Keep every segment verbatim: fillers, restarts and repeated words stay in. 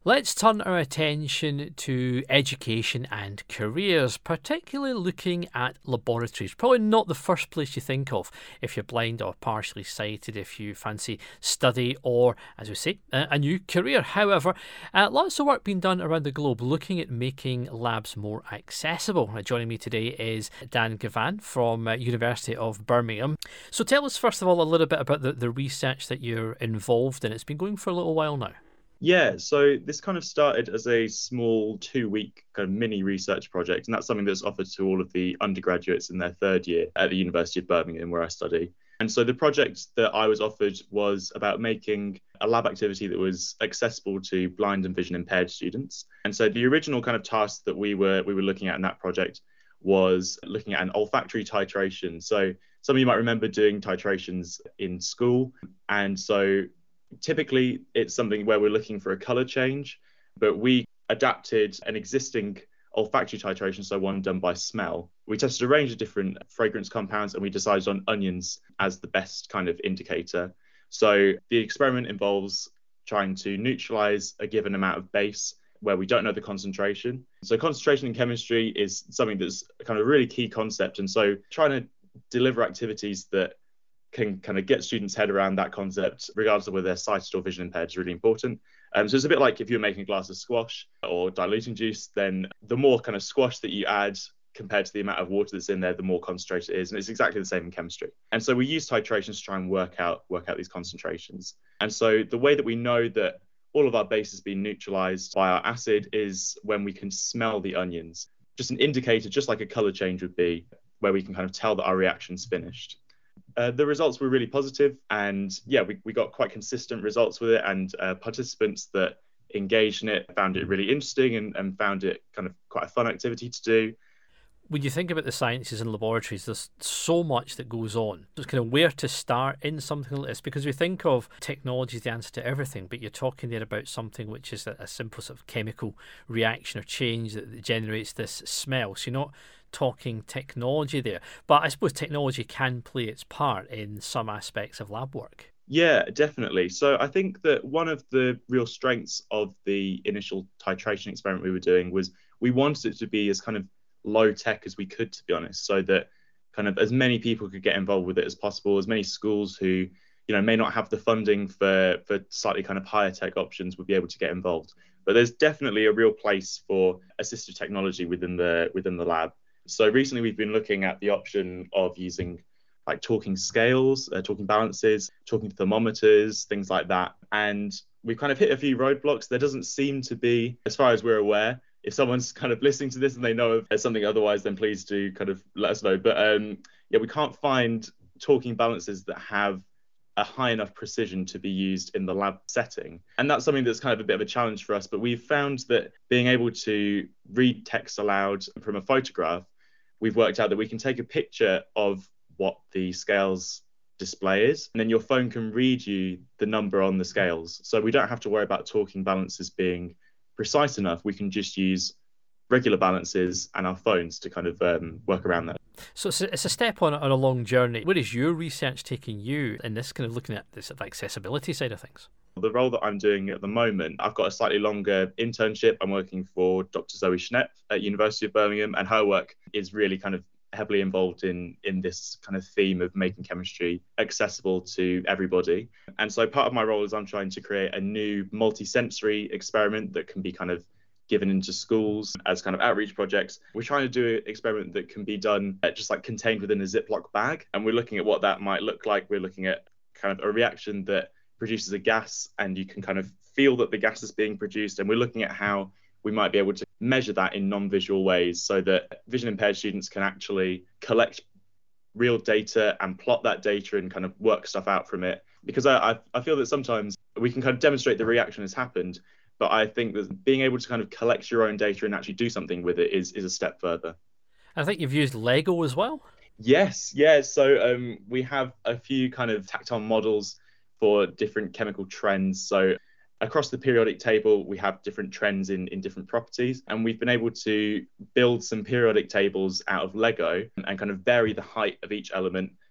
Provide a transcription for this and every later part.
Let's turn our attention to education and careers, particularly looking at laboratories. Probably not the first place you think of if you're blind or partially sighted, if you fancy study or, as we say, a new career. However, uh, lots of work being done around the globe looking at making labs more accessible. Uh, joining me today is Dan Gavan from uh, University of Birmingham. So tell us first of all a little bit about the, the research that you're involved in. It's been going for a little while now. Yeah, so this kind of started as a small two-week kind of mini research project, and that's something that's offered to all of the undergraduates in their third year at the University of Birmingham, where I study. And so the project that I was offered was about making a lab activity that was accessible to blind and vision impaired students. And so the original kind of task that we were we were looking at in that project was looking at an olfactory titration. So some of you might remember doing titrations in school, and so typically, it's something where we're looking for a color change, but we adapted an existing olfactory titration, so one done by smell. We tested a range of different fragrance compounds, and we decided on onions as the best kind of indicator. So the experiment involves trying to neutralize a given amount of base where we don't know the concentration. So concentration in chemistry is something that's kind of a really key concept. And so trying to deliver activities that can kind of get students' head around that concept, regardless of whether they're sighted or vision impaired, is really important. Um, so it's a bit like if you're making a glass of squash or diluting juice, then the more kind of squash that you add compared to the amount of water that's in there, the more concentrated it is. And it's exactly the same in chemistry. And so we use titrations to try and work out, work out these concentrations. And so the way that we know that all of our base has been neutralized by our acid is when we can smell the onions. Just an indicator, just like a color change would be, where we can kind of tell that our reaction's finished. Uh, the results were really positive, and yeah, we, we got quite consistent results with it, and uh, participants that engaged in it found it really interesting and, and found it kind of quite a fun activity to do. When you think about the sciences and laboratories, there's so much that goes on. It's kind of where to start in something like this, because we think of technology as the answer to everything, but you're talking there about something which is a, a simple sort of chemical reaction or change that generates this smell. So you're not talking technology there, but I suppose technology can play its part in some aspects of lab work. Yeah, definitely. So I think that one of the real strengths of the initial titration experiment we were doing was we wanted it to be as kind of low tech as we could, to be honest, so that kind of as many people could get involved with it as possible, as many schools who, you know, may not have the funding for for slightly kind of higher tech options would be able to get involved. But there's definitely a real place for assistive technology within the within the lab. So recently we've been looking at the option of using like talking scales, uh, talking balances, talking thermometers, things like that. And we've kind of hit a few roadblocks. There doesn't seem to be, as far as we're aware, if someone's kind of listening to this and they know of something otherwise, then please do kind of let us know. But um, yeah, we can't find talking balances that have a high enough precision to be used in the lab setting. And that's something that's kind of a bit of a challenge for us. But we've found that being able to read text aloud from a photograph, we've worked out that we can take a picture of what the scales display is, and then your phone can read you the number on the scales. So we don't have to worry about talking balances being precise enough. We can just use regular balances and our phones to kind of um, work around that. So it's a, it's a step on, on a long journey. Where is your research taking you in this kind of looking at this accessibility side of things? The role that I'm doing at the moment, I've got a slightly longer internship. I'm working for Doctor Zoe Schnepp at University of Birmingham, and her work is really kind of heavily involved in in this kind of theme of making chemistry accessible to everybody. And so part of my role is I'm trying to create a new multi-sensory experiment that can be kind of given into schools as kind of outreach projects. We're trying to do an experiment that can be done just like contained within a Ziploc bag, and we're looking at what that might look like. We're looking at kind of a reaction that produces a gas, and you can kind of feel that the gas is being produced, and we're looking at how we might be able to measure that in non-visual ways so that vision impaired students can actually collect real data and plot that data and kind of work stuff out from it. Because I, I feel that sometimes we can kind of demonstrate the reaction has happened, but I think that being able to kind of collect your own data and actually do something with it is, is a step further. I think you've used Lego as well. Yes, yeah. So um, we have a few kind of tactile models for different chemical trends. So across the periodic table, we have different trends in, in different properties, and we've been able to build some periodic tables out of Lego and kind of vary the height of each element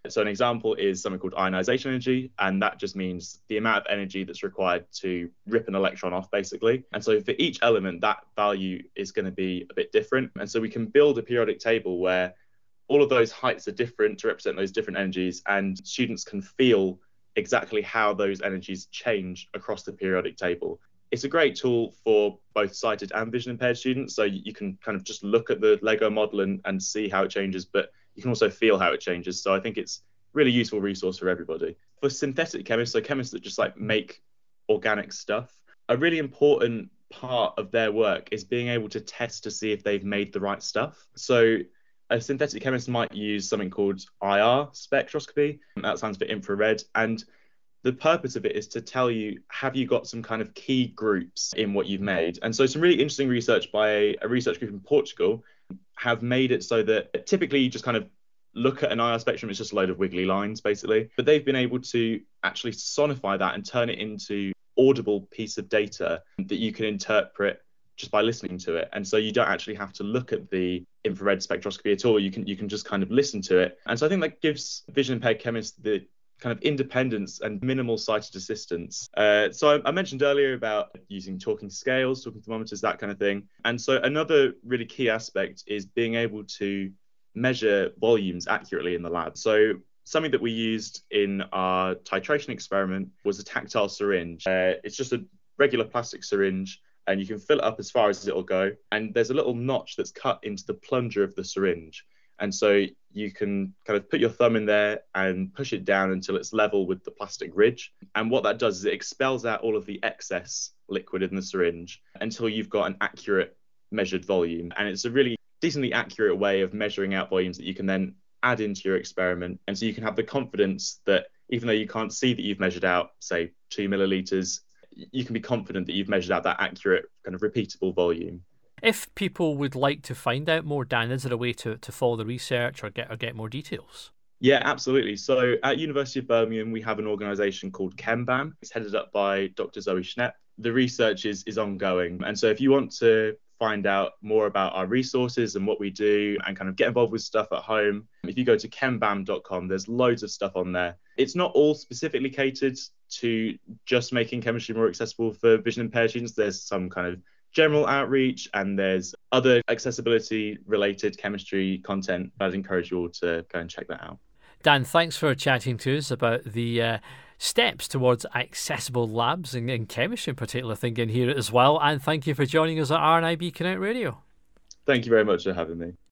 So an example is something called ionization energy, and that just means the amount of energy that's required to rip an electron off, basically. And so for each element, that value is going to be a bit different. And so we can build a periodic table where all of those heights are different to represent those different energies, and students can feel exactly how those energies change across the periodic table. It's a great tool for both sighted and vision impaired students. So you can kind of just look at the Lego model and, and see how it changes, but you can also feel how it changes. So I think it's a really useful resource for everybody. For synthetic chemists, so chemists that just like make organic stuff, a really important part of their work is being able to test to see if they've made the right stuff. So a synthetic chemist might use something called I R spectroscopy. That stands for infrared. And the purpose of it is to tell you, have you got some kind of key groups in what you've made? And so some really interesting research by a, a research group in Portugal have made it so that typically you just kind of look at an I R spectrum, it's just a load of wiggly lines, basically. But they've been able to actually sonify that and turn it into audible piece of data that you can interpret just by listening to it. And so you don't actually have to look at the infrared spectroscopy at all. You can you can just kind of listen to it. And so I think that gives vision impaired chemists the kind of independence and minimal sighted assistance. Uh, so I, I mentioned earlier about using talking scales, talking thermometers, that kind of thing. And so another really key aspect is being able to measure volumes accurately in the lab. So something that we used in our titration experiment was a tactile syringe. Uh, it's just a regular plastic syringe, and you can fill it up as far as it'll go. And there's a little notch that's cut into the plunger of the syringe. And so you can kind of put your thumb in there and push it down until it's level with the plastic ridge. And what that does is it expels out all of the excess liquid in the syringe until you've got an accurate measured volume. And it's a really decently accurate way of measuring out volumes that you can then add into your experiment. And so you can have the confidence that even though you can't see that you've measured out, say, two milliliters, you can be confident that you've measured out that accurate kind of repeatable volume. If people would like to find out more, Dan, is there a way to, to follow the research or get or get more details? Yeah, absolutely. So at University of Birmingham, we have an organisation called ChemBam. It's headed up by Doctor Zoe Schnepp. The research is, is ongoing. And so if you want to find out more about our resources and what we do and kind of get involved with stuff at home, if you go to chembam dot com, there's loads of stuff on there. It's not all specifically catered to just making chemistry more accessible for vision impaired students. There's some kind of general outreach, and there's other accessibility related chemistry content. I'd encourage you all to go and check that out. Dan, thanks for chatting to us about the uh, steps towards accessible labs in, in chemistry in particular, thinking here as well. And thank you for joining us at R N I B Connect Radio. Thank you very much for having me.